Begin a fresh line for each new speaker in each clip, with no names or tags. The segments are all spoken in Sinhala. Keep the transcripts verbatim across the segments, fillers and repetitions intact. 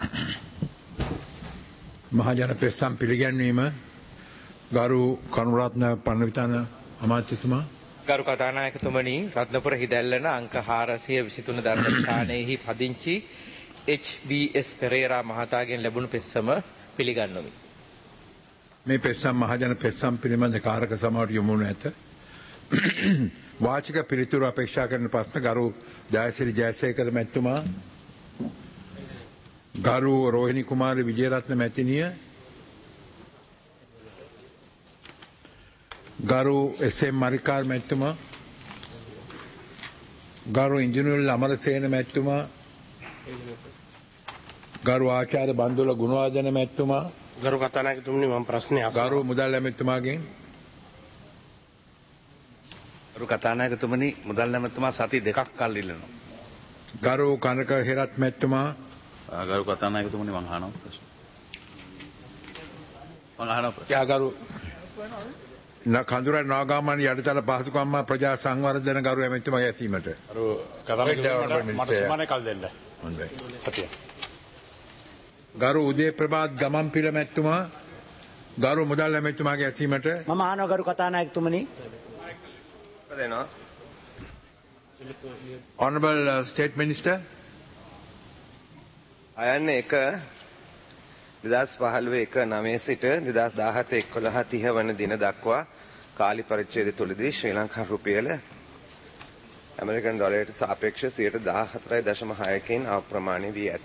මහජන පෙස්සම් පිළිගැන්වීම ගරු කරුණරත්න පරණවිතාන අමාත්‍යතුමා.
ගරු කතානායකතුමනි, රත්නපුර හිදැල්ලන අංක හාරසිය විසිතුන ධර්මස්ථානයෙහි පදිංචි එච් බී එස් පෙරේරා මහතාගෙන් ලැබුණු පෙස්සම පිළිගන්වමි.
මේ පෙස්සම් මහජන පෙස්සම් පිළිබඳ කාරක සමාවට යොමු වනු ඇත. වාචික පිළිතුරු අපේක්ෂා කරන ප්‍රශ්න ගරු ජයසිරි ජයසේකර මැතිතුමා, ගරු රෝහිණී කුමාරි විජේරත්න මැතිණිය, ගරු එස් එම් මරිකාර් මැතිතුමා, ගරු ඉංජිනේරු අමරසේන මැතිතුමා, ගරු ආචාර්ය බන්දුල ගුණවර්ධන මැතිතුමා,
ගරු කතානායකතුමනි, මම ප්‍රශ්නේ අසනවා.
ගරු මුදල් ඇමතිතුමාගෙන්.
ගරු කතානායකතුමනි, මුදල් ඇමතිතුමා සති දෙකක් කල් ඉල්ලනවා.
ගරු කනක හේරත් මැතිතුමා.
ගරු කතානායකතුමනි, මම අහනවා ප්‍රශ්න. මම අහනවා ප්‍රශ්න.
යා ගරු කඳුර නාගාමන් යටිතල පහසුකම් ප්‍රජා සංවර්ධන ගරු ඇමතිතුමාගේ ඇසීමට.
ගරු කතානායකතුමනි, මට සුමානේ කල් දෙන්න.
හොඳයි.
සතිය.
ගරු උදේ ප්‍රභාත් ගමන් පිළ මැතිතුමා, ගරු මුදල් ඇමතිතුමාගේ ඇසීමට.
මම අහනවා ගරු කතානායකතුමනි.
Honorable uh, State Minister.
අයන්න එක දෙදස් පහළොව එක නවය සිට දෙදස් දාහත එක්කොළහ තිහ වන දින දක්වා කාලි පරිච්ඡේද තුළදී ශ්‍රී ලංකා රුපියල ඇමරිකන් ඩොලරයට සාපේක්ෂව සියයට දාහතරයි දශම හයකින් අප්‍රමාණය වී ඇත.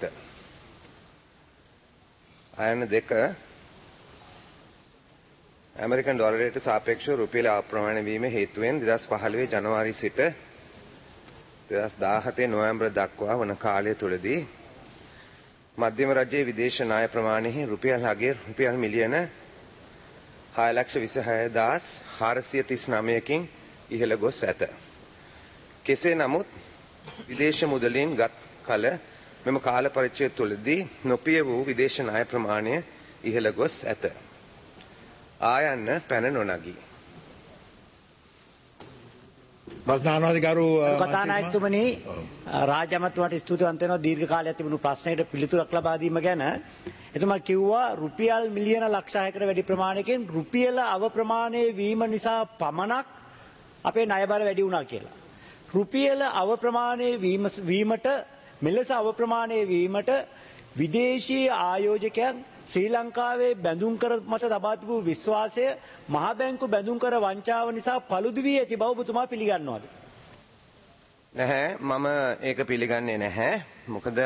අයන්න දෙක ඇමරිකන් ඩොලරයට සාපේක්ෂව රුපියල අප්‍රමාණය වීම හේතුවෙන් දෙදස් පහළොව ජනවාරි සිට දෙදස් දාහත නොවැම්බර් දක්වා වන කාලය තුළදී මධ්‍යම රජයේ විදේශ ණය ප්‍රමාණයෙහි රුපියල් අගය රුපියල් මිලියන හය ලක්ෂ විසිහය හදාස් හාරසිය තිස් නවයකින් ඉහළ ගොස් ඇත. කෙසේ නමුත් විදේශ මුදලින් ගත් කල මෙම කාල පරිච්ඡේදය තුළදී නොපිය වූ විදේශ ණය ප්‍රමාණය ඉහළ ගොස් ඇත. ආයන්න පැන නොනගී.
ගරු කතානායකතුමනි, රාජ්‍ය අමාත්‍යවරයාට ස්තුතිවන්ත වෙනවා දීර්ඝ කාලයක් තිබුණු ප්‍රශ්නයකට පිළිතුරක් ලබා දීම ගැන. එතුමා කිව්වා රුපියල් මිලියන ලක්ෂයකට වැඩි ප්‍රමාණයකින් රුපියල අව ප්‍රමාණය වීම නිසා පමණක් අපේ ණය බර වැඩි වුණා කියලා. රුපියල අව ප්‍රමාණය වීමට මෙලෙස අව ප්‍රමාණය වීමට විදේශීය ආයෝජකයන් ශ්‍රී ලංකාවේ බැඳුම් කර මත තබා තිබූ විශ්වාසය මහ බැංකු බැඳුම් කර වංචාව නිසා paludu වී ඇති බව ඔබතුමා පිළිගන්නවද?
නැහැ, මම ඒක පිළිගන්නේ නැහැ. මොකද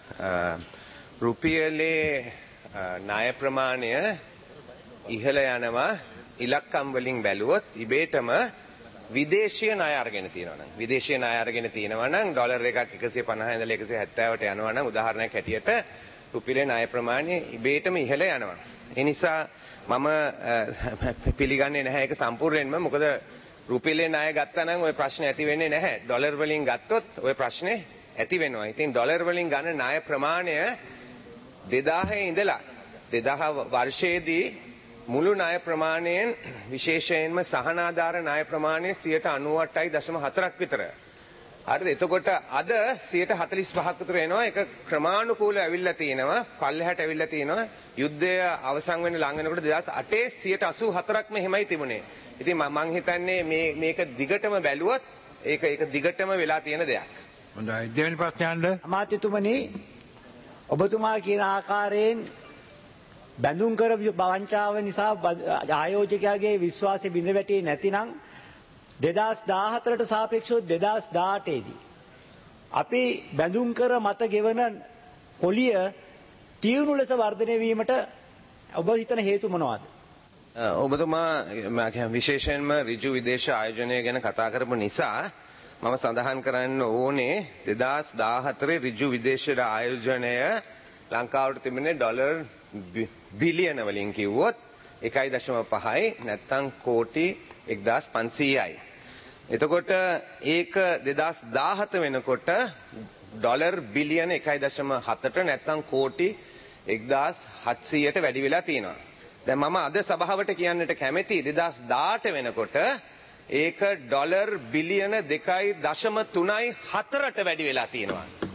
රුපියලේ ණය ප්‍රමාණය ඉහළ යනවා ඉලක්කම් වලින් බැලුවොත් ඉබේටම විදේශීය ණය අරගෙන තියෙනවා නම් විදේශීය ණය අරගෙන තියෙනවා නම් ඩොලර් එකක් එකසිය පනහ ඉඳලා එකසිය හැත්තෑවට යනවා නම් උදාහරණයක් හැටියට රුපියලේ ණය ප්‍රමාණය ඉබේටම ඉහළ යනවා. ඒ නිසා මම පිළිගන්නේ නැහැ ඒක සම්පූර්ණයෙන්ම. මොකද රුපියලේ ණය ගත්තා නම් ওই ප්‍රශ්නේ ඇති වෙන්නේ නැහැ. ඩොලර් වලින් ගත්තොත් ওই ප්‍රශ්නේ ඇති වෙනවා. ඉතින් ඩොලර් වලින් ගන්න ණය ප්‍රමාණය දෙදාහේ ඉඳලා දෙදාහ වර්ෂයේදී මුළු ණය ප්‍රමාණයෙන් විශේෂයෙන්ම සහනාධාර ණය ප්‍රමාණය සියයට අනූඅටයි දශම හතරක් විතර. හරිද? එතකොට අද සියයට හතළිස් පහක් විතර එනවා. ඒක ක්‍රමානුකූලව ඇවිල්ලා තිනවා. පල්ලෙහාට ඇවිල්ලා තිනවා. යුද්ධය අවසන් වෙන්න ලඟ වෙනකොට දෙදහස් අටේ සියයට අසූ හතරක්ම එහෙමයි තිබුණේ. ඉතින් මම හිතන්නේ මේ මේක දිගටම බැලුවොත් ඒක ඒක දිගටම වෙලා තියෙන දෙයක්.
හොඳයි. දෙවෙනි ප්‍රශ්නය අහන්න.
අමාත්‍යතුමනි, ඔබතුමා කියන ආකාරයෙන් බැඳුම් කර වංචාව නිසා ආයෝජකයාගේ විශ්වාසය බිඳ වැටේ නැතිනම් දෙදහස් දාහතරට සාපේක්ෂව දෙදහස් දාඅටේදී අපි බැඳුම් කර මත ගෙවන පොලිය තියුණු ලෙස වර්ධනය වීමට ඔබ හිතන හේතු මොනවාද?
ඔබතුමා විශේෂයෙන්ම ඍජු විදේශ ආයෝජනය ගැන කතා කරපු නිසා මම සඳහන් කරන්න ඕනේ දෙදහස් දාහතරේ ඍජු විදේශ ආයෝජනය ලංකාවට තිබෙන්නේ ඩොලර් බිලියන වලින් කිව්වොත් එකයි දශම පහයි නැත්තම් කෝටි එක්දාස් පන්සීයයි. එතකොට ඒක දෙදහස් දාහත වෙනකොට ඩොලර් බිලියන එකයි දශම හතට නැත්තම් කෝටි එක්දාස් හත්සීයට වැඩි වෙලා තියෙනවා. දැන් මම අද සභාවට කියන්නට කැමති දෙදහස් දාඅට වෙනකොට ඒක ඩොලර් බිලියන දෙකයි දශම තුනයි හතරට වැඩි වෙලා තියෙනවා.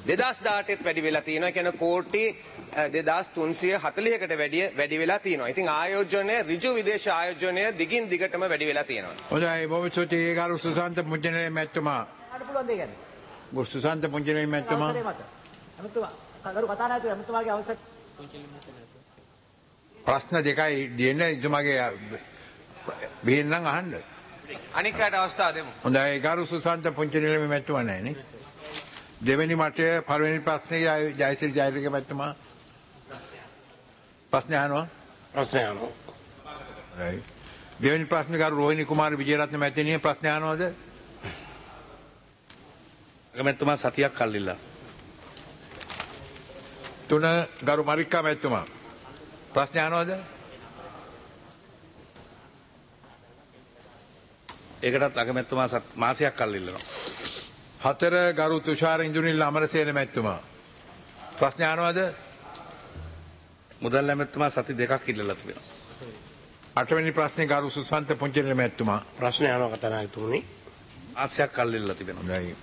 දෙදස් දාහටත් වැඩි වෙලා තියෙනවා. ඒ කියන්නේ කෝටි දෙදස් තුන්සිය හතළිහකට වැඩිය වැඩි වෙලා තියෙනවා. ඉතින් ආයෝජනය ඍජු විදේශ ආයෝජනය දිගින් දිගටම වැඩි වෙලා තියෙනවා.
හොඳයි බොහොම ස්තුතියි ගරු සුසාන්ත පුංජනේ මැතිතුමා.
අන්න පුළුවන් දෙයක් ගන්න.
ගරු සුසාන්ත පුංජනේ මැතිතුමා.
අමතුමා කරු කතානායක අමතුමාගේ අවසර
ප්‍රශ්න දෙකයි දෙන්න ඉතුමාගේ බෙහෙන්නම් අහන්න.
අනික් අයට අවස්ථාව දෙමු.
හොඳයි ගරු සුසාන්ත පුංජනේ මැතිතුමා නැහැ නේ. දෙවෙනි මටය පළවෙනි ප්‍රශ්නේ ජයසිරි ජයතිලක මැතිතුමා ප්‍රශ්න අහනවා.
ප්‍රශ්න අහනවා.
හොඳයි. දෙවෙනි ප්‍රශ්නේ ගරු රෝහිණී කුමාර විජේරත්න මැතිණිය ප්‍රශ්න අහනවද?
අගමැතිතුමා සතියක් කල්ලිලා.
තුන ගරු මරික්කා මැතිතුමා ප්‍රශ්න අහනවද?
ඒකටත් අගමැතිතුමා මාසයක් කල්ලිල්ලනවා.
හතර ගරු තුෂාර ඉන්දුනිල් අමරසේන මැතිතුමා ප්‍රශ්න අහනවද?
මුදල් ඇමැතිතුමා සති දෙකක් ඉල්ලලා තිබෙනවා.
අටවෙනි ප්‍රශ්නේ ගරු සුසන්ත පුංජනේ මැතිතුමා
ප්‍රශ්න අහනවා කතානායකතුමනි.
මාසයක් කල්ලිල්ලලා තිබෙනවා.
හොඳයි.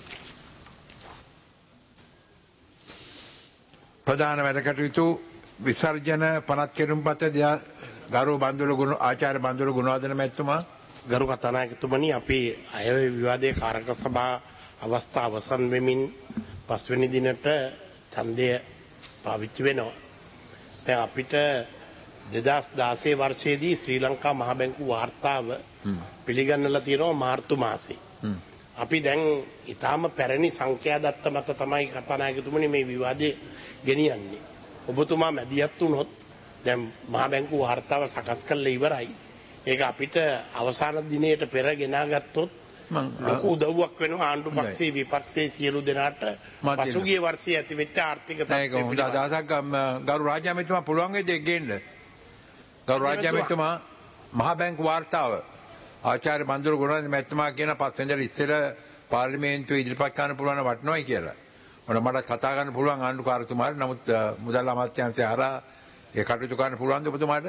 ප්‍රධාන වැඩ කටයුතු විසර්ජන පනත් කෙරුම්පත ගරු බන්දුල ගුණ ආචාර්ය බන්දුල ගුණවර්ධන මැතිතුමා
ගරු කතානායකතුමනි අපි අයවැය විවාදයේ කාරක සභා අවස්ථා අවසන් වෙමින් පස්වෙනි දිනට ඡන්දය පාවිච්චි වෙනවා. දැන් අපිට දෙදස් දාසය වර්ෂයේදී ශ්‍රී ලංකා මහ බැංකු වාර්තාව පිළිගන්නලා තියෙනවා මාර්තු මාසේ. අපි දැන් ඊටාම පැරණි සංඛ්‍යා දත්ත මත තමයි කතානායකතුමනි මේ විවාදේ ගෙනියන්නේ. ඔබතුමා මැදිහත් වුණොත් දැන් මහ බැංකු වාර්තාව සකස් කරලා ඉවරයි. ඒක අපිට අවසාන දිනයට පෙර ගෙනාගත්තොත් ලොකු උදව්වක් වෙනවා ආණ්ඩු පක්ෂයේ විපක්ෂයේ සියලු දෙනාට පසුගිය වර්ෂයේ ඇතිවෙච්ච ආර්ථික තත්ත්වය
හොඳ අදහසක් ගරු රාජ්‍ය අමාත්‍යතුමා පුළුවන් වේද ඒක ගේන්න? ගරු රාජ්‍ය අමාත්‍යතුමා මහ බැංකු වාර්තාව ආචාර්ය බන්දුල ගුණවර්ධන මැතිතුමා කියන පස්සෙන්දර ඉස්සෙල්ල පාර්ලිමේන්තුවේ ඉදිරිපත් කරන්න පුළුවන් වටනොයි කියලා. මොන මට කතා කරන්න පුළුවන් ආණ්ඩුකාරතුමාට. නමුත් මුදල් අමාත්‍යාංශය හරහා ඒ කටයුතු කරන්න පුළුවන්ද ඔබතුමාට?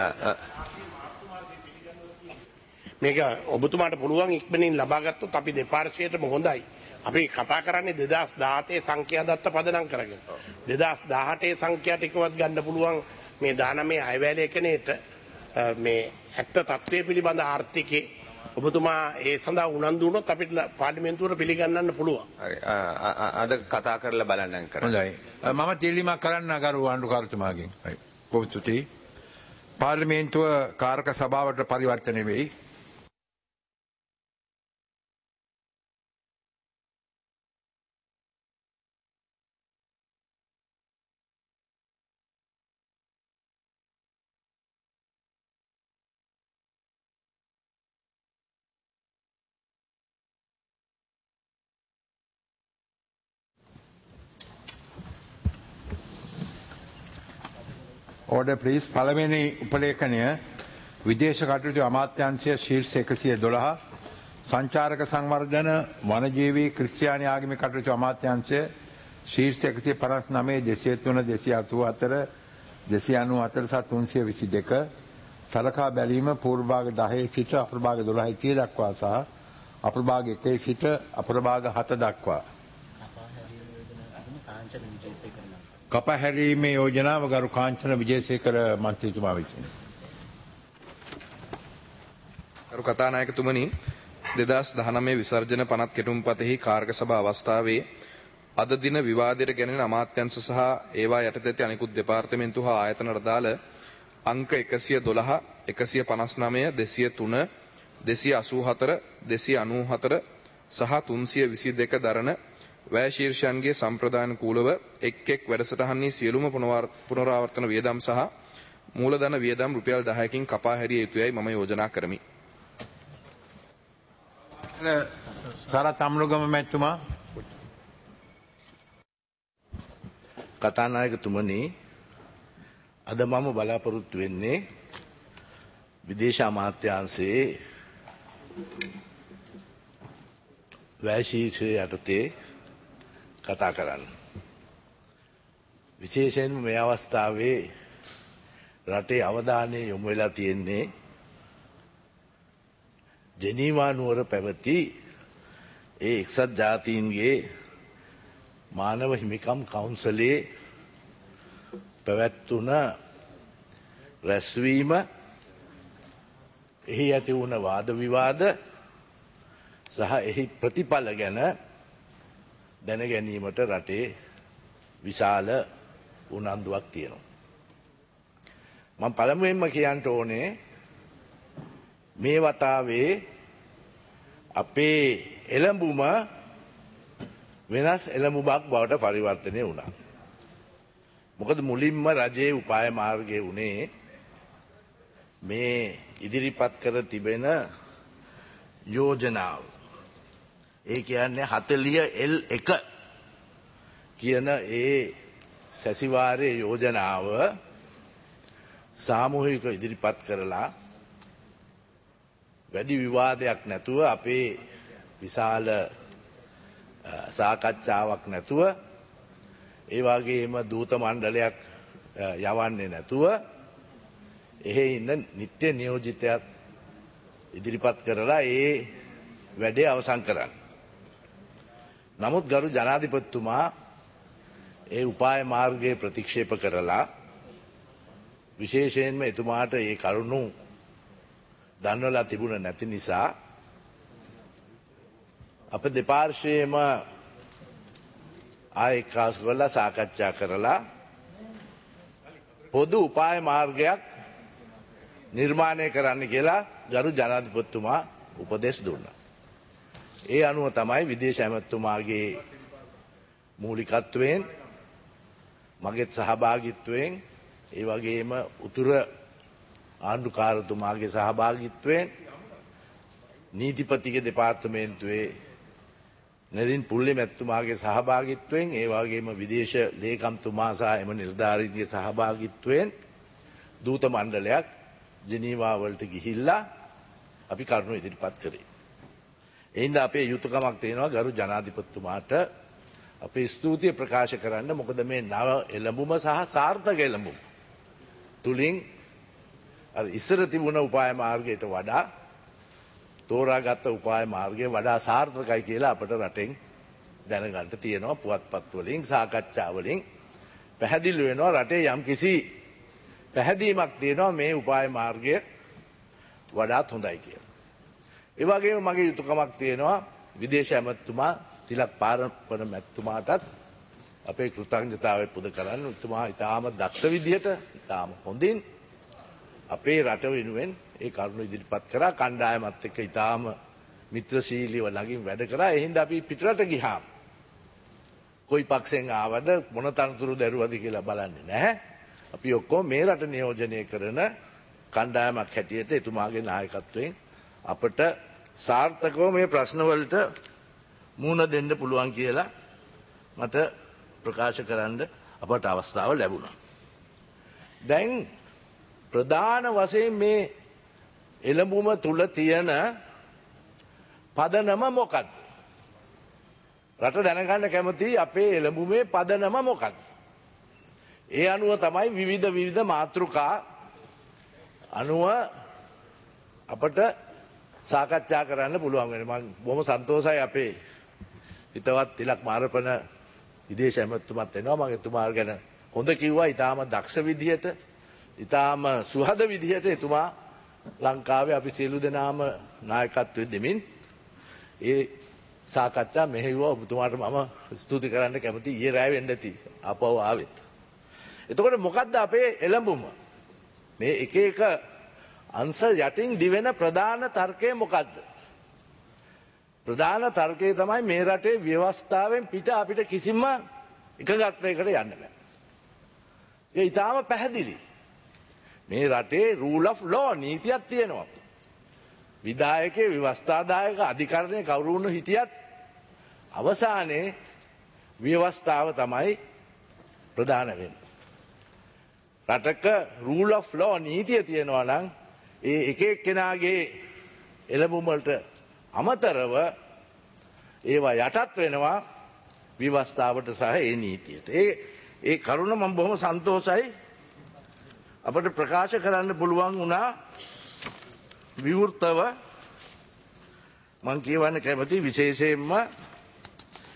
මේක ඔබතුමාට පුළුවන් ඉක්මනින් ලබා ගත්තොත් අපි දෙපාර්ශ්වයටම හොඳයි. අපි කතා කරන්නේ දෙදස් දාහතේ සංඛ්‍යා දත්ත පදනම් කරගෙන. දෙදස් දාහටේ සංඛ්‍යා ටිකවත් ගන්න පුළුවන් මේ දානමය අයවැය ලේඛනයේට මේ ඇත්ත තත්ත්වයේ පිළිබඳ ආර්ථිකේ ඔබතුමා ඒ සඳහා උනන්දු වුණොත් අපිට පාර්ලිමේන්තුවට පිළිගන්නන්න පුළුවන්.
හරි. අද කතා කරලා බලන්න කරන්නේ.
හොඳයි. මම තීලිමක් කරන්න ගරු ආණ්ඩුකාරතුමාගෙන්. හරි. බොහොම ස්තුතියි. පාර්ලිමේන්තුව කාරක සභාවට පරිවර්තනය වෙයි. Order please. පළවෙනි උපලේඛනය විදේශ කටයුතු අමාත්‍යාංශය ශීර්ෂ එකසිය දොළහ සංචාරක සංවර්ධන වනජීවී ක්‍රිස්තියානි ආගමික කටයුතු අමාත්‍යාංශය ශීර්ෂ එකසිය පනස් නවය දෙසිය තුන දෙසිය අසූ හතර දෙසිය අනූ හතර සහ තුන්සිය විසි දෙක සලකා බැලීම පූර්ව භාග දහයේ සිට අපර භාග දොළහයි තිහ දක්වා සහ අපර භාග එකේ සිට අපර භාග හත දක්වා කපහැරීමේ යෝජනාව ගරු කාංචන විජේසේකර මන්ත්‍රීතුමා විසින්.
ගරු කතානායකතුමනි දෙදස් දහනවය විසර්ජන පනත් කෙටුම්පතෙහි කාර්ක සභා අවස්ථාවේ අද දින විවාදයට ගැනෙන අමාත්‍යංශ සහ ඒවා යටතේ ඇති අනිකුත් දෙපාර්තමේන්තු හා ආයතන රදාල අංක එකසිය දොළහ එකසිය පනස් නවය දෙසිය තුන දෙසිය අසූ හතර දෙසිය අනූ හතර සහ තුන්සිය විසි දෙක දරන වැය ශීර්ෂයන්ගේ සම්ප්‍රදාන කූලව එක් එක් වැඩසටහන්නේ සියලුම පුනරාවර්තන වියදම් සහ මූලධන වියදම් රුපියල් දහයකින් කපා හැරිය යුතුයයි මම යෝජනා කරමි.
සරත් අමනුගම මැතිතුමා.
කතානායකතුමනි අද මම බලාපොරොත්තු වෙන්නේ විදේශ අමාත්‍යාංශයේ වැය ශීර්ෂය යටතේ කතා කරන්න. විශේෂයෙන්ම මේ අවස්ථාවේ රටේ අවධානය යොමු වෙලා තියෙන්නේ ජෙනීවා නුවර පැවති ඒ එක්සත් ජාතීන්ගේ මානව හිමිකම් කවුන්සලේ පැවැත්වුණ රැස්වීම එහි ඇති වුණ වාද විවාද සහ එහි ප්‍රතිඵල ගැන දැන ගැනීමට රටේ විශාල උනන්දුවක් තියෙනවා. මම පළමුවෙන්ම කියන්න ඕනේ මේ වතාවේ අපේ එළඹුම වෙනස් එළඹුමක් බවට පරිවර්තනය වුණා. මොකද මුලින්ම රජයේ උපාය මාර්ගය වුණේ මේ ඉදිරිපත් කර තිබෙන යෝජනාව. ඒ කියන්නේ හතළිහ එල් එක කියන ඒ සැසිවාරයේ යෝජනාව සාමූහික ඉදිරිපත් කරලා වැඩි විවාදයක් නැතුව අපේ විශාල සාකච්ඡාවක් නැතුව ඒ වගේම දූත මණ්ඩලයක් යවන්නේ නැතුව එහෙ ඉන්න නිත්‍ය නියෝජිතයක් ඉදිරිපත් කරලා ඒ වැඩේ අවසන් කරන්න. නමුත් ගරු ජනාධිපතිතුමා ඒ උපාය මාර්ගයේ ප්‍රතික්ෂේප කරලා විශේෂයෙන්ම එතුමාට ඒ කරුණු දන්වලා තිබුණ නැති නිසා අප දෙපාර්ශ්වයේම ආයෙ එක්කාසු කරලා සාකච්ඡා කරලා පොදු උපාය මාර්ගයක් නිර්මාණය කරන්න කියලා ගරු ජනාධිපතිතුමා උපදෙස් දුන්නා. ඒ අනුව තමයි විදේශ ඇමතිතුමාගේ මූලිකත්වයෙන් මගේත් සහභාගීත්වයෙන් ඒ වගේම උතුර ආණ්ඩුකාරතුමාගේ සහභාගීත්වයෙන් නීතිපතිගේ දෙපාර්තමේන්තුවේ නරින් පුල්ලේ මැතිතුමාගේ සහභාගීත්වයෙන් ඒ වගේම විදේශ ලේකම්තුමා සහ එම නිලධාරීන්ගේ සහභාගීත්වයෙන් දූත මණ්ඩලයක් ජනීවා වලට ගිහිල්ලා අපි කරුණු ඉදිරිපත් කරේ. එයින්ද අපේ යුතුයකමක් තියෙනවා ගරු ජනාධිපතිතුමාට අපේ ස්තුතිය ප්‍රකාශ කරන්න. මොකද මේ නව එළඹුම සහ සාර්ථක එළඹුම තුලින් අර ඉස්සර තිබුණ උපාය මාර්ගයට වඩා තෝරාගත්ත උපාය මාර්ගය වඩා සාර්ථකයි කියලා අපට රටෙන් දැනගන්න තියෙනවා. පුවත්පත් වලින් සාකච්ඡා වලින් පැහැදිලි වෙනවා රටේ යම්කිසි පැහැදීමක් තියෙනවා මේ උපාය මාර්ගය වඩාත් හොඳයි කියලා. ඒ වගේම මගේ යුතුයකමක් තියෙනවා විදේශ ඇමතිතුමා තිලක් පාරපන මැතිතුමාටත් අපේ කෘතඥතාවය පුද කරන්න. එතුමා ඉතාම දක්ෂ විදිහට ඉතාම හොඳින් අපේ රට වෙනුවෙන් ඒ කරුණු ඉදිරිපත් කරා. කණ්ඩායමත් එක්ක ඉතාම මිත්‍රශීලීව ළඟින් වැඩ කරා. ඒ හින්දා අපි පිටරට ගියාම කොයි පක්ෂෙන් ආවද මොන තනතුරු දැරුවද කියලා බලන්නේ නැහැ. අපි ඔක්කොම මේ රට නියෝජනය කරන කණ්ඩායමක් හැටියට එතුමාගේ නායකත්වයෙන් අපට සාර්ථකව මේ ප්‍රශ්නවලට මුහුණ දෙන්න පුළුවන් කියලා මට ප්‍රකාශ කරන්න අපට අවස්ථාව ලැබුණා. දැන් ප්‍රධාන වශයෙන් මේ එළඹුම තුල තියෙන පදනම මොකක්ද? රට දැනගන්න කැමති අපේ එළඹුමේ පදනම මොකක්ද? ඒ අනුව තමයි විවිධ විවිධ මාතෘකා අනුව අපට සාකච්ඡා කරන්න පුළුවන් වෙන්නේ. මම බොහොම සන්තෝෂයි අපේ හිතවත් තිලක් මාරපන විදේශ ඇමතිතුමත් එනවා. මම එතුමා ගැන හොඳ කිව්වා. ඊටාම දක්ෂ විදිහට ඊටාම සුහද විදිහට එතුමා ලංකාවේ අපි සියලු දෙනාම නායකත්වය දෙමින් ඒ සාකච්ඡා මෙහෙයුවා. ඔබතුමාට මම ස්තුති කරන්න කැමතියි. ඊයේ රැය වෙන්න ඇති අපව ආවෙත්. එතකොට මොකද්ද අපේ එළඹුම? මේ එක එක අංශ යටින් දිවෙන ප්‍රධාන තර්කය මොකද්ද? ප්‍රධාන තර්කය තමයි මේ රටේ ව්‍යවස්ථාවෙන් පිට අපිට කිසිම එකගත්වයකට යන්න බෑ. ඒ ඊටාම පැහැදිලි. මේ රටේ රූල් ඔෆ් ලෝ නීතියක් තියෙනවා. විධායකේ ව්‍යවස්ථාදායක අධිකරණයේ කවුරු වුණ හිටියත් අවසානයේ ව්‍යවස්ථාව තමයි ප්‍රධාන වෙන්නේ. රටක රූල් ඔෆ් ලෝ නීතිය තියෙනවා නම් ඒ එක එක්කෙනාගේ එළඹුම් වලට අමතරව ඒවා යටත් වෙනවා ව්‍යවස්ථාවට සහ ඒ නීතියට. ඒ ඒ කරුණ මම බොහොම සන්තෝෂයි අපට ප්‍රකාශ කරන්න පුළුවන් වුණා විවෘතව. මම කියවන්න කැමති විශේෂයෙන්ම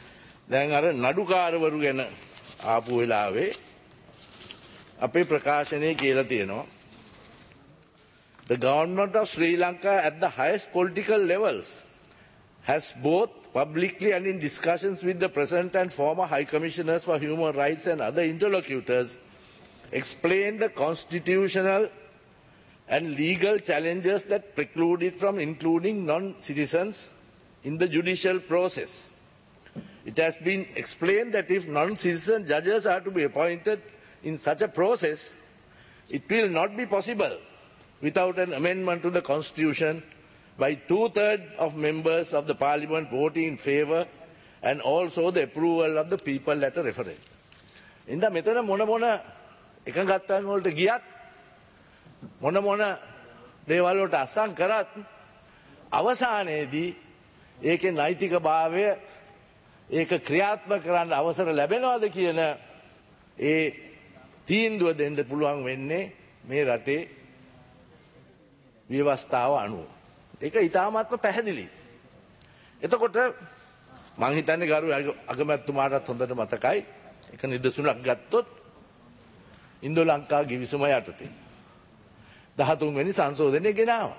දැන් අර නඩුකාරවරු ගැන ආපු වෙලාවේ අපේ ප්‍රකාශනයේ කියලා තියෙනවා the government of Sri Lanka at the highest political levels has both publicly and in discussions with the present and former High Commissioners for Human Rights and other interlocutors explained the constitutional and legal challenges that preclude it from including non-citizens in the judicial process. It has been explained that if non-citizen judges are to be appointed in such a process, it will not be possible without an amendment to the constitution by two-thirds of members of the parliament voting in favour and also the approval of the people at a referendum. Inda metana mona mona එකඟත්තන් වලට ගියත් මොන මොන දේවල් වලට අසං කරත් අවසානයේදී ඒකේ නෛතික භාවය ඒක ක්‍රියාත්මක කරන්න අවසර ලැබෙනවද කියන ඒ තීන්දුව දෙන්න පුළුවන් වෙන්නේ මේ රටේ ව්‍යවස්ථාව අනුව. ඒක ඊටාත්ම පැහැදිලි. එතකොට මං හිතන්නේ ගරු අගමැතිතුමාටත් හොඳට මතකයි එක නිදසුනක් ගත්තොත් ඉන්දු ලංකා ගිවිසුම යටතේ දහතුන් වෙනි සංශෝධනය ගෙනාවා.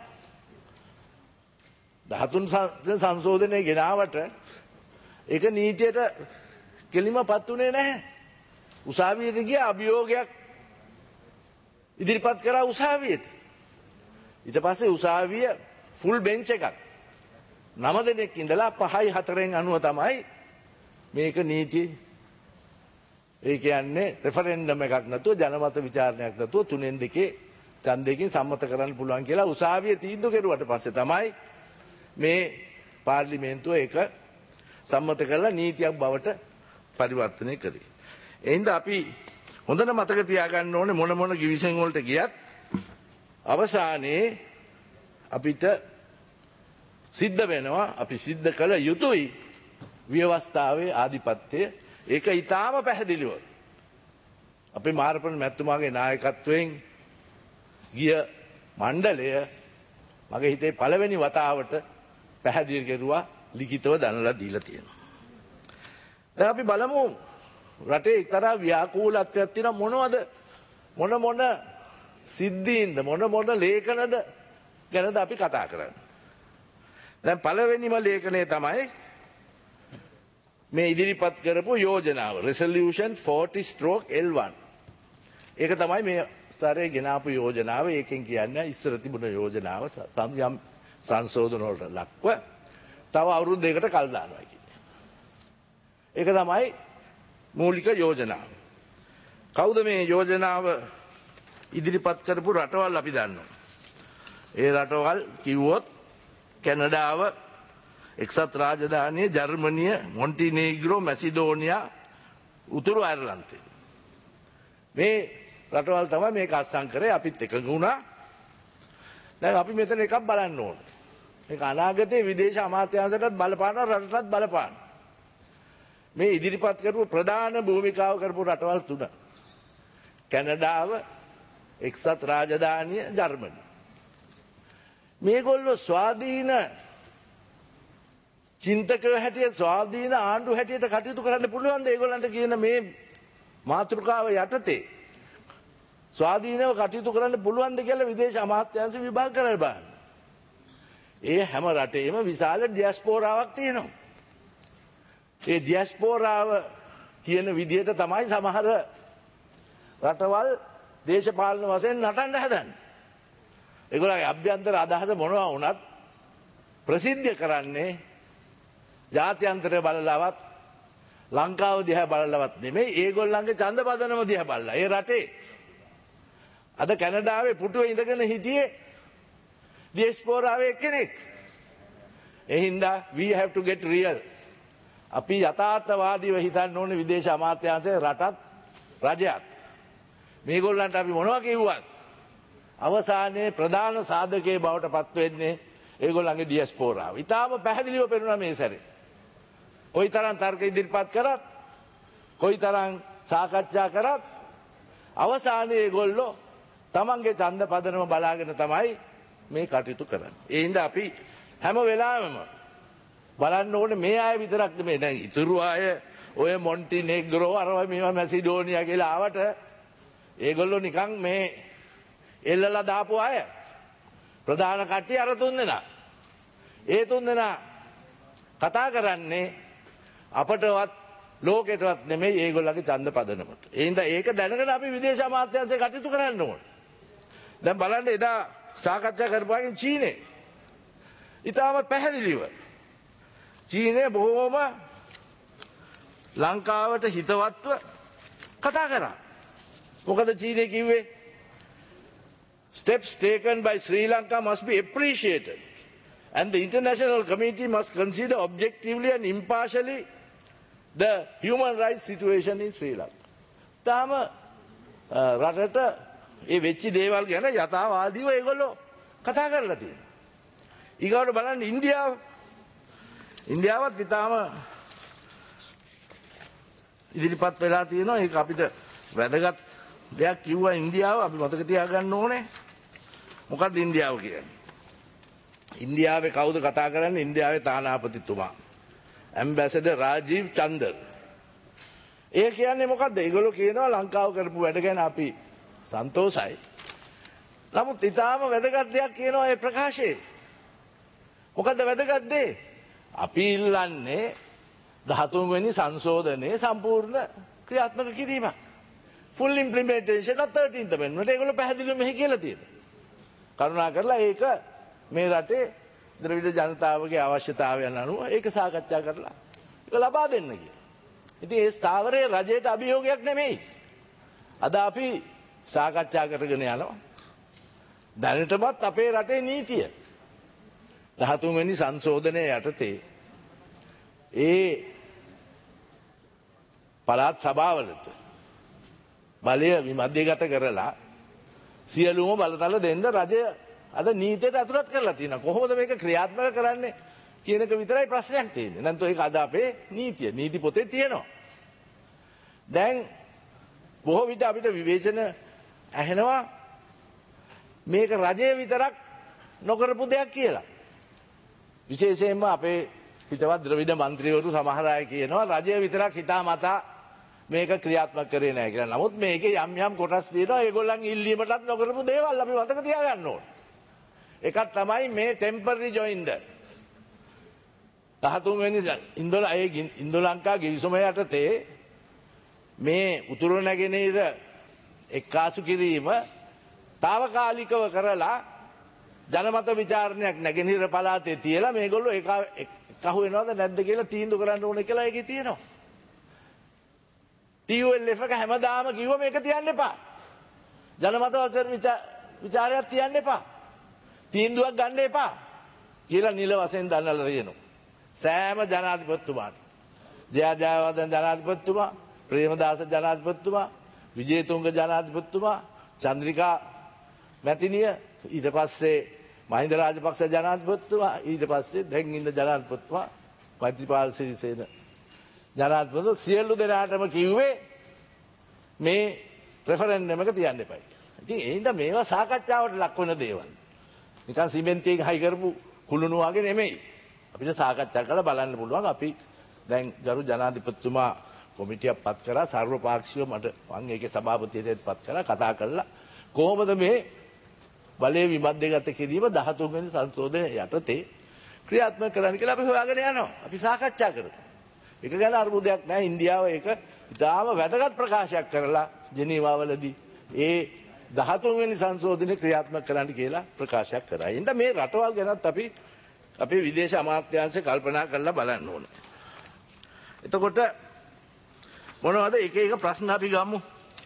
දහතුන් සංශෝධනය ගෙනාවට ඒක නීතියට කෙලිමපත් උනේ නැහැ. උසාවියට ගිය අභියෝගයක් ඉදිරිපත් කරා උසාවියට. ඊට පස්සේ උසාවිය ෆුල් බෙන්ච් එකක් නව දෙනෙක් ඉඳලා පහයි හතරෙන් අනුව තමයි මේක නීති ඒ කියන්නේ රෙෆරෙන්ඩම් එකක් නැතුව ජනමත විචාරණයක් නැතුව තුනෙන් දෙකේ ඡන්දයකින් සම්මත කරන්න පුළුවන් කියලා උසාවිය තීන්දුව කෙරුවට පස්සේ තමයි මේ පාර්ලිමේන්තුව ඒක සම්මත කරලා නීතියක් බවට පරිවර්තනය කරේ. එහෙනම් අපි හොඳට මතක තියාගන්න ඕනේ මොන මොන කිවිසෙන් වලට ගියත් අවසානයේ අපිට සිද්ධ වෙනවා අපි සිද්ධ කළ යුතුයි ව්‍යවස්ථාවේ ආධිපත්‍යය. ඒක ඊටාම පැහැදිලිව අපේ මාරපන මැතිතුමාගේ නායකත්වයෙන් ගිය මණ්ඩලය මගේ හිතේ පළවෙනි වතාවට පැහැදිලි කෙරුවා ලිඛිතව දනලා දීලා තියෙනවා. දැන් අපි බලමු රටේ එක්තරා ව්‍යාකූලත්වයක් තියෙන මොනවද මොන මොන සිද්ධීන්ද මොන මොන ලේඛනද ගැනද අපි කතා කරන්නේ. දැන් පළවෙනිම ලේඛනය තමයි මේ ඉදිරිපත් කරපු යෝජනාව resolution forty stroke L one. ඒක තමයි මේ ස්තරේ ගෙනාපු යෝජනාව. ඒකෙන් කියන්නේ ඉස්සර තිබුණ යෝජනාව සම්යම් සංශෝධන වලට ලක්ව තව අවුරුදු දෙකකට කල් දානවා කියන්නේ. ඒක තමයි මූලික යෝජනාව. කවුද මේ යෝජනාව ඉදිරිපත් කරපු රටවල් අපි දන්නවා. ඒ රටවල් කිව්වොත් කැනඩාව, එක්සත් රාජධානිය, ජර්මනිය, මොන්ටිනීග්‍රෝ, මැසිඩෝනියා, උතුරු අයර්ලන්තය. මේ රටවල් තමයි මේක අත්සන් කරේ. අපිත් එකඟ වුණා. දැන් අපි මෙතන එකක් බලන්න ඕනේ. මේක අනාගතයේ විදේශ අමාත්‍යාංශයටත් බලපාන රටටත් බලපාන. මේ ඉදිරිපත් කරපු ප්‍රධාන භූමිකාව කරපු රටවල් තුන. කැනඩාව, එක්සත් රාජධානිය, ජර්මනිය. මේගොල්ලෝ ස්වාධීන චින්තකයෝ හැටියට ස්වාධීන ආණ්ඩු හැටියට කටයුතු කරන්න පුළුවන්ද ඒගොල්ලන්ට කියන මේ මාතෘකාව යටතේ ස්වාධීනව කටයුතු කරන්න පුළුවන්ද කියලා විදේශ අමාත්‍යාංශ විභාග කරලා බලන්න. ඒ හැම රටේම විශාල ඩියස්පෝරාවක් තියෙනවා. ඒ ඩියස්පෝරාව කියන විදිහට තමයි සමහර රටවල් දේශපාලන වශයෙන් නටන්න හදන්නේ. ඒගොල්ලන්ගේ අභ්‍යන්තර අදහස මොනවා වුණත් ප්‍රසිද්ධ කරන්නේ ජාත්‍යන්තරය බලලවත් ලංකාව දිහා බලලවත් නෙමෙයි ඒගොල්ලන්ගේ ඡන්ද පදනම දිහා බලලා. ඒ රටේ අද කැනඩාවේ පුටුවේ ඉඳගෙන හිටියේ ඩියස්පෝරාවේ කෙනෙක්. ඒ හින්දා we have to get real. අපි යථාර්ථවාදීව හිතන්න ඕනේ විදේශ අමාත්‍යාංශය රටත් රජයත්. මේගොල්ලන්ට අපි මොනවා කිව්වත් අවසානයේ ප්‍රධාන සාධකයේ බවට පත් වෙන්නේ ඒගොල්ලන්ගේ ඩියස්පෝරාව. ඊටාම පැහැදිලිව පෙනුණා මේ සැරේ. කොයිතරම් තර්ක ඉදිරිපත් කරත් කොයිතරම් සාකච්ඡා කරත් අවසානයේ ඒගොල්ලෝ තමන්ගේ ඡන්ද පදනම බලාගෙන තමයි මේ කටයුතු කරන්නේ. ඒ හින්දා අපි හැම වෙලාවෙම බලන්න ඕනේ මේ අය විතරක් නෙමෙයි. දැන් ඉතුරු අය ඔය මොන්ටිනෙග්‍රෝ අරවා මේවා මැසිඩෝනියා කියලා ආවට ඒගොල්ලෝ නිකන් මේ එල්ලලා දාපු අය. ප්‍රධාන කට්ටිය අර තුන් දෙනා. ඒ තුන් දෙනා කතා කරන්නේ අපටවත් ලෝකෙටවත් නෙමෙයි ඒගොල්ලන්ගේ ඡන්ද පදනමට. ඒ හින්දා ඒක දැනගෙන අපි විදේශ අමාත්‍යාංශය කටයුතු කරන්න ඕනේ. දැන් බලන්න එදා සාකච්ඡා කරපුවාගේ චීනේ. ඊටම පැහැදිලිව චීනේ බොහොම ලංකාවට හිතවත්ව කතා කරා. මොකද චීනේ කිව්වේ? Steps taken by Sri Lanka must be appreciated and the international community must consider objectively and impartially the human rights situation in Sri Lanka. තාම රටට ඒ වෙච්ච දේවල් ගැන යථාවාදීව ඒගොල්ලෝ කතා කරලා තියෙනවා. ඊගොල්ලෝ බලන්න ඉන්දියාව ඉන්දියාවත් ඊටාම ඉදිරිපත් වෙලා තියෙනවා. ඒක අපිට වැදගත් දෙයක් කිව්වා ඉන්දියාව අපි මතක තියාගන්න ඕනේ. මොකක්ද ඉන්දියාව කියන්නේ? ඉන්දියාවේ කවුද කතා කරන්නේ? ඉන්දියාවේ තානාපතිතුමා ඇම්බැසඩර් රාජීව් චන්දර්. ඒ කියන්නේ මොකද්ද? ඒගොල්ලෝ කියනවා ලංකාව කරපු වැඩ ගැන අපි සන්තෝෂයි. නමුත් ඊටාම වැදගත් දෙයක් කියනවා ඒ ප්‍රකාශයේ. මොකද්ද වැදගත් දේ? අපි ඉල්ලන්නේ දහතුන් වෙනි සංශෝධනයේ සම්පූර්ණ ක්‍රියාත්මක කිරීම. Full implementation of thirteenth amendment. ඒගොල්ලෝ පැහැදිලිව මෙහි කියලා තියෙනවා. කරුණා කරලා ඒක මේ රටේ ද්‍රවිඩ ජනතාවගේ අවශ්‍යතාවයන් අනුව ඒක සාකච්ඡා කරලා ඒක ලබා දෙන්න කියලා. ඉතින් ඒ ස්ථාවරයේ රජයට අභියෝගයක් නෙමෙයි. අද අපි සාකච්ඡා කරගෙන යනවා. දැනටමත් අපේ රටේ නීතිය දහතුන් වෙනි සංශෝධනයේ යටතේ ඒ පළාත් සභාවලට බලය විමධ්‍යගත කරලා සියලුම බලතල දෙන්න රජය අද නීතියට ඇතුළත් කරලා තියෙනවා. කොහොමද මේක ක්‍රියාත්මක කරන්නේ කියන එක විතරයි ප්‍රශ්නයක් තියෙන්නේ. නැත්නම් ඒක අද අපේ නීතිය. නීති පොතේ තියෙනවා. දැන් බොහෝ විට අපිට විවේචන ඇහෙනවා මේක රජය විතරක් නොකරපු දෙයක් කියලා. විශේෂයෙන්ම අපේ පිටවත් ද්‍රවිඩ මන්ත්‍රීවරු සමහර අය කියනවා රජය විතරක් හිතාමතා මේක ක්‍රියාත්මක කරේ නැහැ කියලා. නමුත් මේකේ යම් යම් කොටස් තියෙනවා ඒගොල්ලන් ඉල්ලීමටත් නොකරපු දේවල් අපි මතක තියාගන්න ඕනේ. එකක් තමයි මේ ටෙම්පරරි ජොයින්ඩර්. දහතුන් වෙනි ඉන්දෝල ඒ ඉන්දෝලංකා ගිවිසුම යටතේ මේ උතුරු නැගෙනහිර එක්කාසු කිරීම తాවකාලිකව කරලා ජනමත විචාරණයක් නැගෙනහිර පළාතේ තියලා මේගොල්ලෝ ඒක එකහු වෙනවද නැද්ද කියලා තීන්දුව කරන්න ඕනේ කියලා ඒකේ තියෙනවා. T U L F එක හැමදාම කිව්ව මේක තියන්න එපා. ජනමත විචාරයක් තියන්න එපා. තීන්දුවක් ගන්න එපා කියලා නිල වශයෙන් දන්නලා තියෙනවා. සෑම ජනාධිපතිතුමාට ජයා ජයවර්ධන ජනාධිපතිතුමා, ප්‍රේමදාස ජනාධිපතිතුමා, විජේතුංග ජනාධිපතිතුමා, චන්ද්‍රිකා මැතිනිය, ඊට පස්සේ මහින්ද රාජපක්ෂ ජනාධිපතිතුමා, ඊට පස්සේ දැන් ඉන්න ජනාධිපතිතුමා මෛත්‍රීපාල සිරිසේන ජනාධිපතිතුමා සියලු දෙනාටම කිව්වේ මේ රෙෆරන්ඩම් එක තියන්න එපයි. ඉතින් ඒ හින්දා මේවා සාකච්ඡාවට ලක් වෙන දේවල්. නිකන් සිමෙන්තියෙන් හයි කරපු කුළුණු වගේ නෙමෙයි. අපිට සාකච්ඡා කරලා බලන්න පුළුවන්. අපි දැන් ගරු ජනාධිපතිතුමා කොමිටියක් පත් කරා සර්වපාක්ෂිකව මට මම ඒකේ සභාපතියෙක් පත් කරා කතා කරලා කොහොමද මේ බලයේ විමධ්‍යගත කිරීම දහතුන් වෙනි සංශෝධනය යටතේ ක්‍රියාත්මක කරන්න කියලා අපි හොයාගෙන යනවා. අපි සාකච්ඡා කරමු. ඒක ගැන අරුමුදයක් නැහැ. ඉන්දියාව ඒක ඉතාම වැදගත් ප්‍රකාශයක් කරලා ජෙනීවාවලදී ඒ දහතුන් වෙනි සංශෝධනය ක්‍රියාත්මක කරන්න කියලා ප්‍රකාශයක් කරා. ඒ හින්දා මේ රටවල් ගැනත් අපි අපේ විදේශ අමාත්‍යාංශය කල්පනා කරලා බලන්න ඕනේ. එතකොට මොනවද එක එක ප්‍රශ්න අපි ගමු.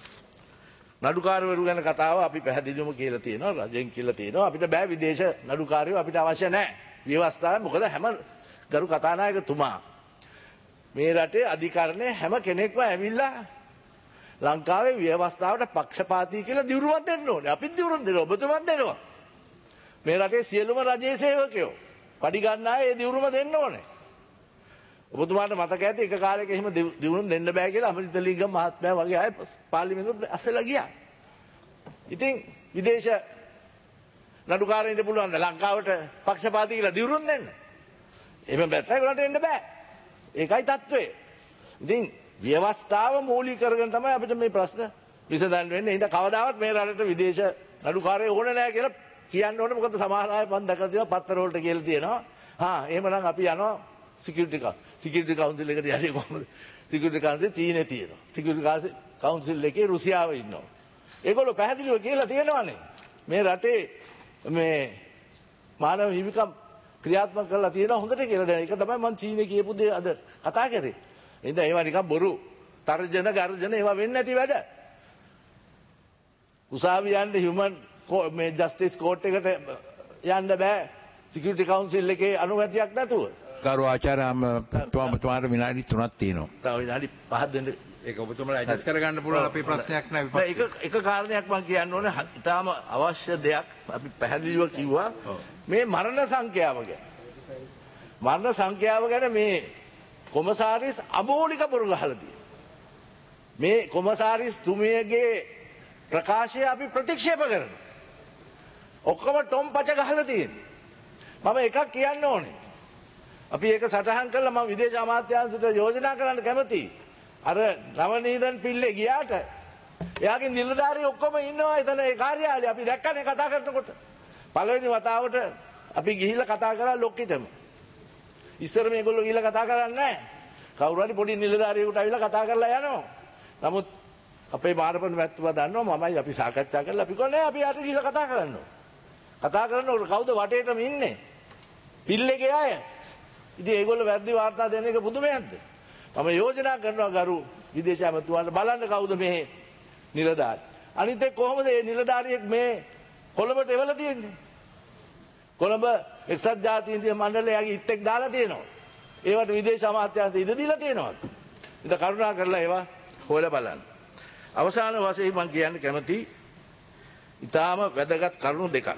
නඩුකාරවරු ගැන කතාව අපි පැහැදිලිවම කියලා තියෙනවා. රජෙන් කියලා තියෙනවා අපිට බෑ විදේශ නඩුකාරයෝ අපිට අවශ්‍ය නැහැ. ව්‍යවස්ථාවේ මොකද හැම ගරු කතානායකතුමා මේ රටේ අධිකරණයේ හැම කෙනෙක්ම ඇවිල්ලා ලංකාවේ ව්‍යවස්ථාවට පක්ෂපාතී කියලා දියුරුවක් දෙන්න ඕනේ. අපිත් දියුරුම් දෙනවා. ඔබතුමත් දෙනවා. මේ රටේ සියලුම රජයේ සේවකයෝ පඩි ගන්න අය ඒ දියුරුම දෙන්න ඕනේ. ඔබතුමාට මතක ඇති එක කාලයක එහෙම දියුරුම් දෙන්න බෑ කියලා අමරිතලිංගම් මහත්මයා වගේ අය පාර්ලිමේන්තුවට අස්සලා ගියා. ඉතින් විදේශ නඩුකාරයින්ට පුළුවන් ද ලංකාවට පක්ෂපාතී කියලා දියුරුම් දෙන්න? එහෙම බැත්තා ඒගොල්ලන්ට එන්න බෑ. ඒකයි තත්ත්වය. ඉතින් ව්‍යවස්ථාව මූලික කරගෙන තමයි අපිට මේ ප්‍රශ්න විසඳන්න වෙන්නේ. ඉතින් කවදාවත් මේ රටට විදේශ අඩුකාරය ඕන නැහැ කියලා කියන්න ඕනේ. මොකද සමහර අය මම දැකලා තියෙනවා පත්තර වලට කියලා තියෙනවා. හා එහෙමනම් අපි යනවා සිකියුරිටි සිකියුරිටි කවුන්සිල් එකට යන්නේ කොහොමද? සිකියුරිටි කවුන්සිල් චීනේ තියෙනවා. සිකියුරිටි කවුන්සිල් එකේ රුසියාව ඉන්නවා. ඒගොල්ලෝ පැහැදිලිව කියලා තියෙනවානේ. මේ රටේ මේ මානව හිමිකම් ක්‍රියාත්මක කරලා තියෙනවා හොඳට කියලා. දැන් ඒක තමයි මම චීනේ කියපු දේ අද කතා කරේ. එහෙනම් ඒවා නිකන් බොරු තර්ජන ගර්ජන ඒවා වෙන්නේ නැති වැඩ. උසාවි යන්න හියුමන් මේ ජස්ටිස් කෝට් එකට යන්න බෑ සිකියුරිටි කවුන්සිල් එකේ අනුමැතියක් නැතුව.
ගරු ආචාර්ය තුමාට විනාඩි තුනක් තියෙනවා.
තව විනාඩි පහක් දෙන්න.
ඒක ඔබතුමාලා ඇඩ්ජස්ට් කරගන්න පුළුවන් අපේ ප්‍රශ්නයක් නෑ විපක්ෂ.
එක එක කාරණයක් මම කියන්න ඕනේ ඉතාම අවශ්‍ය දෙයක් අපි පැහැදිලිව කිව්වා මේ මරණ සංඛ්‍යාව ගැන. මරණ සංඛ්‍යාව ගැන මේ කොමසාරිස් අමෝලික බොරු ගහලා තියෙනවා. මේ කොමසාරිස් තුමියගේ ප්‍රකාශය අපි ප්‍රතික්ෂේප කරනවා. ඔක්කොම ටොම් පච ගහලා තියෙනවා. මම එකක් කියන්න ඕනේ. අපි ඒක සටහන් කළා මම විදේශ අමාත්‍යාංශයට යෝජනා කරන්න කැමතියි. අර නවනීදන් පිල්ලේ ගියාට එයාගේ නිලධාරී ඔක්කොම ඉන්නවා එතන ඒ කාර්යාලේ අපි දැක්කනේ කතා කරනකොට. පළවෙනි වතාවට අපි ගිහිල්ලා කතා කරා ලොක්කිටම. ඉස්සර මේගොල්ලෝ ගිහිල්ලා කතා කරන්නේ නැහැ. කවුරු හරි පොඩි නිලධාරියෙකුට අවිලා කතා කරලා යනවා. නමුත් අපේ මාරපන් මැතිතුමා දන්නවා මමයි අපි සාකච්ඡා කරලා අපි කොහොනේ අපි යට ගිහිල්ලා කතා කරන්නේ. කතා කරනකොට කවුද වටේටම ඉන්නේ? පිල්ලේගේ අය. ඉතින් ඒගොල්ලෝ වැරදි වාර්තා දෙන එක පුදුමයක්ද? මම යෝජනා කරනවා ගරු විදේශ ඇමතුමාට බලන්න කවුද මේ නිලධාරී. අනිත් එක්ක කොහොමද මේ නිලධාරියෙක් මේ කොළඹට එවලා තියෙන්නේ? කොළඹ එක්සත් ජාතීන්ගේ මණ්ඩලයේ ඉත්තෙක් දාලා තියෙනවා. ඒවට විදේශ අමාත්‍යාංශය ඉඩ දීලා තියෙනවා. ඉතින් කරුණා කරලා ඒවා හොයලා බලන්න. අවසාන වශයෙන් මම කියන්න කැමති ඊටාම වැදගත් කරුණු දෙකක්.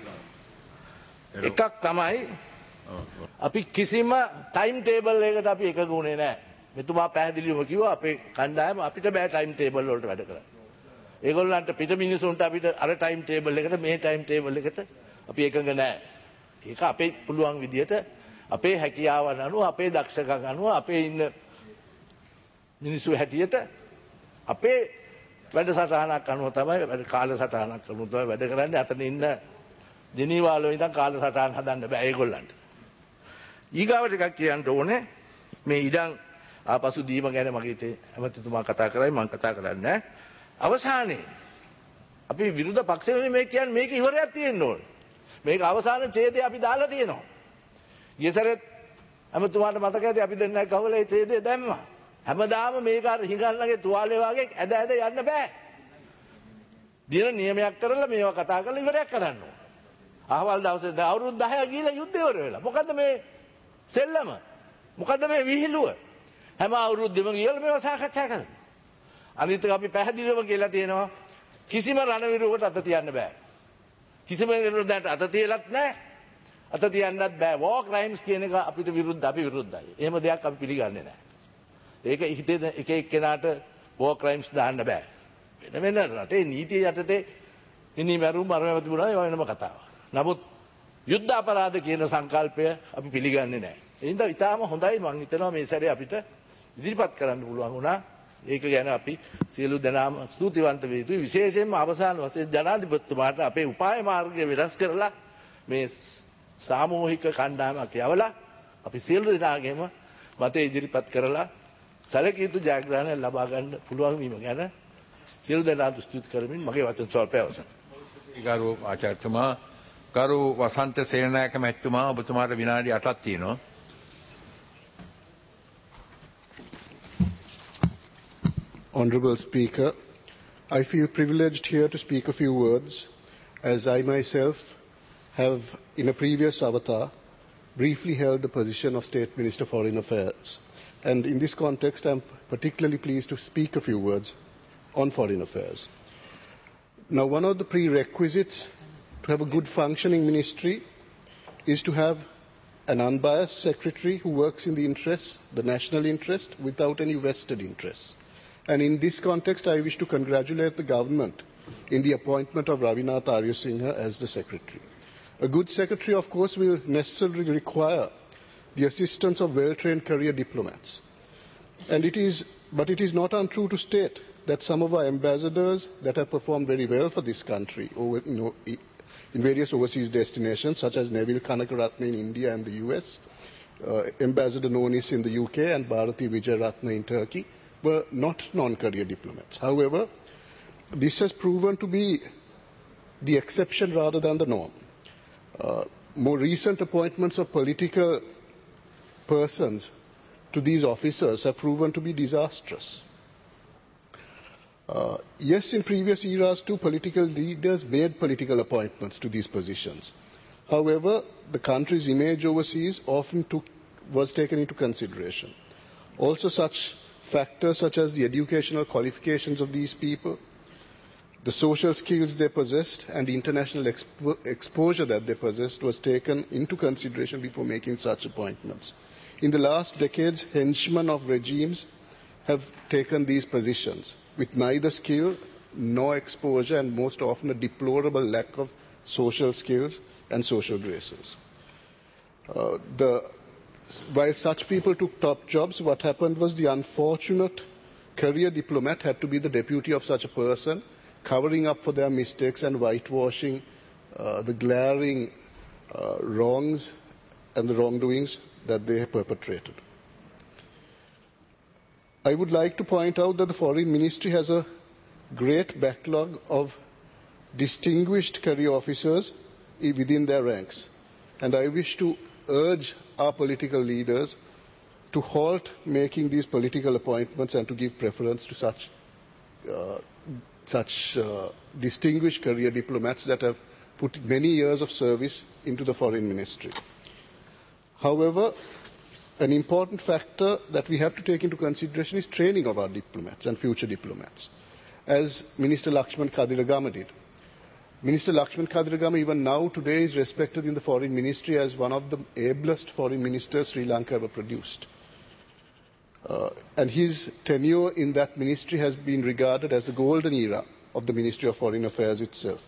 එකක් තමයි අපි කිසිම ටයිම් ටේබල් එකකට අපි එකග වුණේ නැහැ. මෙතුමා පැහැදිලිවම කිව්වා අපේ කණ්ඩායම අපිට බෑ ටයිම් ටේබල් වලට වැඩ කරන්න. ඒගොල්ලන්ට පිට මිනිසුන්ට අපිට අර ටයිම් ටේබල් එකට මේ ටයිම් ටේබල් එකට අපි එකඟ නැහැ. ඒක අපේ පුළුවන් විදියට අපේ හැකියාවන් අනුව අපේ දක්ෂකම් අනුව අපේ ඉන්න මිනිස්සු හැටියට අපේ වැඩසටහනක් අනුව තමයි වැඩ කාලසටහනක් අනුව තමයි වැඩ කරන්නේ. අතන ඉන්න ජිනීවා වල ඉඳන් කාලසටහන හදන්න බෑ ඒගොල්ලන්ට. ඊගාවට එකක් කියන්න ඕනේ මේ ඉඩම් ආපසු දීම ගැන මගේ තේ ඇමතිතුමා කතා කරයි මම කතා කරන්නේ. අවසානයේ අපි විරුද්ධ පක්ෂයෙන් මේ කියන්නේ මේක ඉවරයක් තියෙන්න ඕනේ. මේක අවසාන ඡේදය අපි දාලා තියෙනවා. ඊසරෙත් ඇමතුමාට මතක ඇති අපි දෙන්නයි කවල ඒ ඡේදය දැම්මා. හැමදාම මේක අර හිඟන්නගේ තුවාලේ වගේ ඇද ඇද යන්න බෑ. දින නියමයක් කරලා මේවා කතා කරලා ඉවරයක් කරන්න ඕනේ. අහවල් දවසේ අවුරුදු දහයක් ගිහලා යුද්ධ ඉවර වෙලා. මොකද්ද මේ සෙල්ලම? මොකද්ද මේ විහිළුව? හැම අවුරුද්දෙම ගිහලා මේවා සාකච්ඡා කරනවා. අනිත් එක අපි පැහැදිලිවම කියලා තියෙනවා කිසිම රණවිරුවකට අත තියන්න බෑ. කිසිම විරුද්ධයට අත තියලත් නැහැ. අත තියන්නත් බෑ. වෝ ක්‍රයිම්ස් කියන එක අපිට විරුද්ධ අපි විරුද්ධයි. එහෙම දෙයක් අපි පිළිගන්නේ නැහැ. ඒක හිතේ එක එක්කෙනාට වෝ ක්‍රයිම්ස් දාන්න බෑ. වෙන වෙන රටේ නීතිය යටතේ මිනි මරුම් මරණ තිබුණා ඒ වෙනම කතාවක්. නමුත් යුද්ධ අපරාධ කියන සංකල්පය අපි පිළිගන්නේ නැහැ. ඒ හින්දා ඊටාම හොඳයි මම හිතනවා මේ සැරේ අපිට ඉදිරිපත් කරන්න පුළුවන් වුණා. ඒක ගැන අපි සියලු දෙනාම ස්තුතිවන්ත වේ යුතුයි. විශේෂයෙන්ම අවසාන වශයෙන් ජනාධිපතිතුමාට අපේ උපාය මාර්ගය වෙනස් කරලා මේ සාමූහික කණ්ඩායමක් යවලා අපි සියලු දෙනාගේම මතය ඉදිරිපත් කරලා සැලකිය යුතු ජයග්‍රහණය ලබා ගන්න පුළුවන් වීම ගැන සියලු දෙනාට ස්තුති කරමින් මගේ වචන ස්වල්පය අවසන්.
ගරු ආචාර්යතුමා ගරු වසන්ත සේනානායක මැතිතුමා ඔබතුමාට විනාඩි අටක් තියෙනවා.
Honourable Speaker, I feel privileged here to speak a few words as I myself have in a previous avatar briefly held the position of State Minister for Foreign Affairs. And in this context, I am particularly pleased to speak a few words on foreign affairs. Now, one of the prerequisites to have a good functioning ministry is to have an unbiased secretary who works in the interests, the national interest, without any vested interests. And in this context, I wish to congratulate the government in the appointment of Ravinath Aryasinghe as the secretary. A good secretary, of course, will necessarily require the assistance of well-trained career diplomats. And it is but it is not untrue to state that some of our ambassadors that have performed very well for this country over, you know, in various overseas destinations, such as Neville Kanakaratne in India and the U S, uh, Ambassador Nonis in the U K, and Bharati Wijayaratne in Turkey, were not non-career diplomats. However, this has proven to be the exception rather than the norm. Uh, more recent appointments of political persons to these officers have proven to be disastrous. Uh, yes, in previous eras too, political leaders made political appointments to these positions. However, the country's image overseas often took, was taken into consideration. Also, such factors such as the educational qualifications of these people, the social skills they possessed, and the international expo exposure that they possessed was taken into consideration before making such appointments. In the last decades, henchmen of regimes have taken these positions with neither skill nor exposure, and most often a deplorable lack of social skills and social graces. Uh, the, while such people took top jobs, what happened was the unfortunate career diplomat had to be the deputy of such a person, covering up for their mistakes and whitewashing uh, the glaring uh, wrongs and the wrongdoings that they have perpetrated. I would like to point out that the Foreign Ministry has a great backlog of distinguished career officers within their ranks, and I wish to urge our political leaders to halt making these political appointments and to give preference to such, uh, such uh, distinguished career diplomats that have put many years of service into the Foreign Ministry. However, an important factor that we have to take into consideration is training of our diplomats and future diplomats, as Minister Lakshman Kadiragama did. Minister Lakshman Kadiragama even now today is respected in the Foreign Ministry as one of the ablest foreign ministers Sri Lanka ever produced. Uh, and his tenure in that ministry has been regarded as the golden era of the Ministry of Foreign Affairs itself.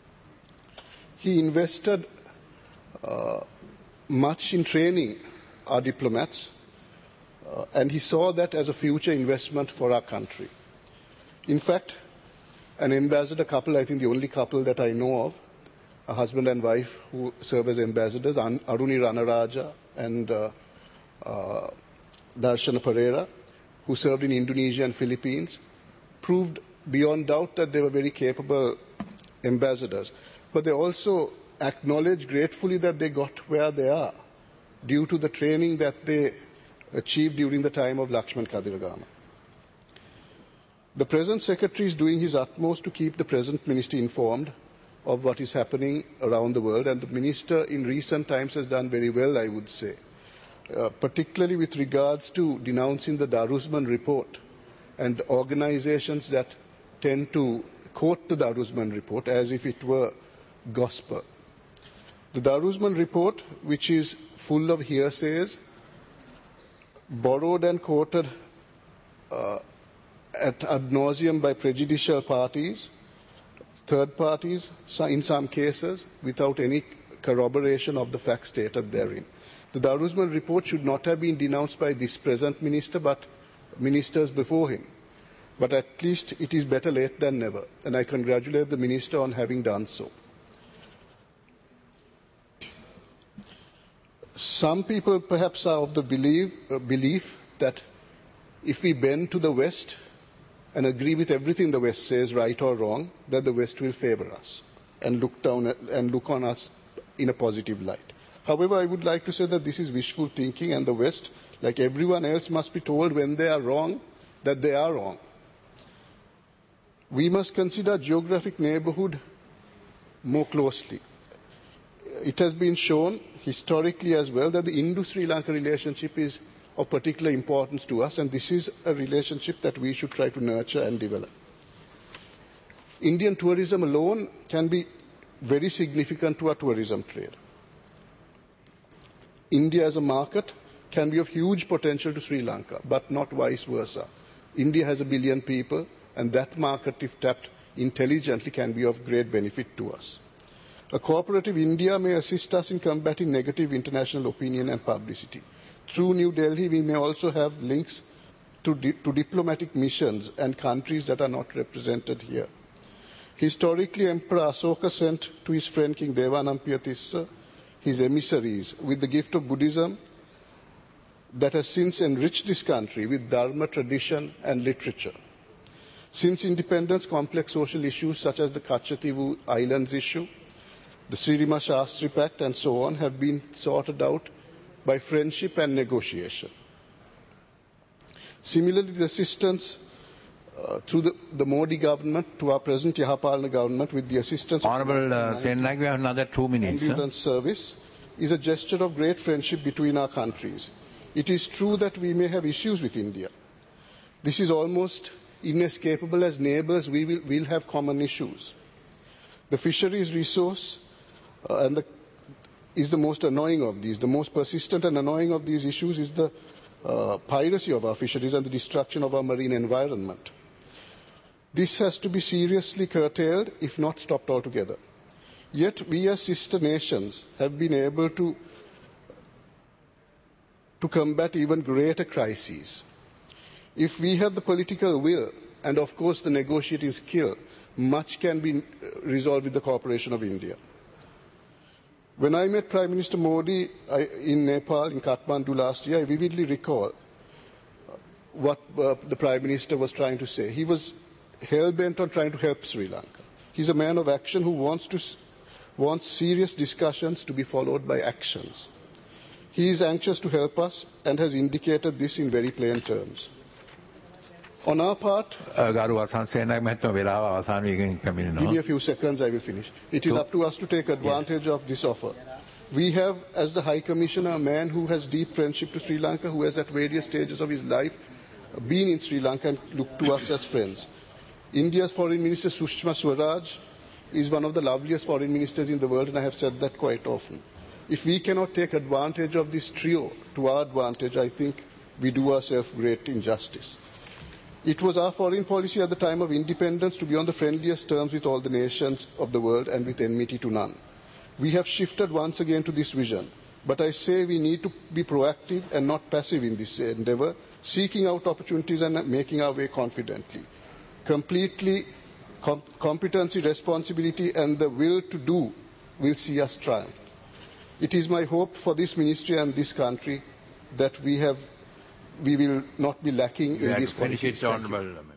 He invested uh, much in training our diplomats, uh, and he saw that as a future investment for our country. In fact, an ambassador couple, I think the only couple that I know of, a husband and wife who serve as ambassadors, Aruni Ranaraja and uh, uh, Darshana Pereira, who served in Indonesia and Philippines, proved beyond doubt that they were very capable ambassadors. But they also acknowledge gratefully that they got where they are due to the training that they achieved during the time of Lakshman Kadiragama. The present secretary is doing his utmost to keep the present ministry informed of what is happening around the world, and the minister in recent times has done very well, I would say, uh, particularly with regards to denouncing the Darusman report and organizations that tend to quote the Darusman report as if it were gospel. The Darusman report, which is full of hearsays, borrowed and quoted uh, at ad nauseum by prejudicial parties, third parties, in some cases, without any corroboration of the facts stated therein. The Darusman report should not have been denounced by this present minister, but ministers before him. But at least it is better late than never, and I congratulate the minister on having done so. Some people perhaps are of the belief, uh, belief that if we bend to the West and agree with everything the West says, right or wrong, that the West will favor us and look down at, and look on us in a positive light. However, I would like to say that this is wishful thinking, and the West, like everyone else, must be told when they are wrong that they are wrong. We must consider geographic neighborhood more closely. It has been shown historically as well that the Indo-Sri Lanka relationship is of particular importance to us, and this is a relationship that we should try to nurture and develop. Indian tourism alone can be very significant to our tourism trade. India as a market can be of huge potential to Sri Lanka, but not vice versa. India has a billion people, and that market, if tapped intelligently, can be of great benefit to us. A cooperative India may assist us in combating negative international opinion and publicity. Through New Delhi, we may also have links to, di to diplomatic missions and countries that are not represented here. Historically, Emperor Asoka sent to his friend King Devanampiya his emissaries with the gift of Buddhism that has since enriched this country with Dharma, tradition and literature. Since independence, complex social issues such as the Kachativu Islands issue, the Sririma Shastri Pact and so on have been sorted out by friendship and negotiation. Similarly, the assistance uh, through the, the Modi government to our present Yahapalana government with the assistance
Honorable
of
uh, Senag, we have another two minutes.
ambulance service is a gesture of great friendship between our countries. It is true that we may have issues with India. This is almost inescapable. As neighbors, we will we'll have common issues. The fisheries resource uh, and the, is the most annoying of these. The most persistent and annoying of these issues is the uh, piracy of our fisheries and the destruction of our marine environment. This has to be seriously curtailed, if not stopped altogether. Yet we as sister nations have been able to, to combat even greater crises. If we have the political will and, of course, the negotiating skill, much can be resolved with the cooperation of India. When I met Prime Minister Modi I, in Nepal, in Kathmandu last year, I vividly recall what uh, the Prime Minister was trying to say. He was hell-bent on trying to help Sri Lanka. He's a man of action who wants, to, wants serious discussions to be followed by actions. He is anxious to help us and has indicated this in very plain terms. On our part,
uh,
give me a few seconds, I will finish. It is up to us to take advantage yeah. of this offer. We have, as the High Commissioner, a man who has deep friendship to Sri Lanka, who has at various stages of his life been in Sri Lanka and looked to us as friends. India's Foreign Minister Sushma Swaraj is one of the loveliest foreign ministers in the world, and I have said that quite often. If we cannot take advantage of this trio to our advantage, I think we do ourselves great injustice. It was our foreign policy at the time of independence to be on the friendliest terms with all the nations of the world and with enmity to none. We have shifted once again to this vision, but I say we need to be proactive and not passive in this endeavour, seeking out opportunities and making our way confidently. Completely, com competency, responsibility and the will to do will see us triumph. It is my hope for this ministry and this country that we have we will not be lacking in these qualities.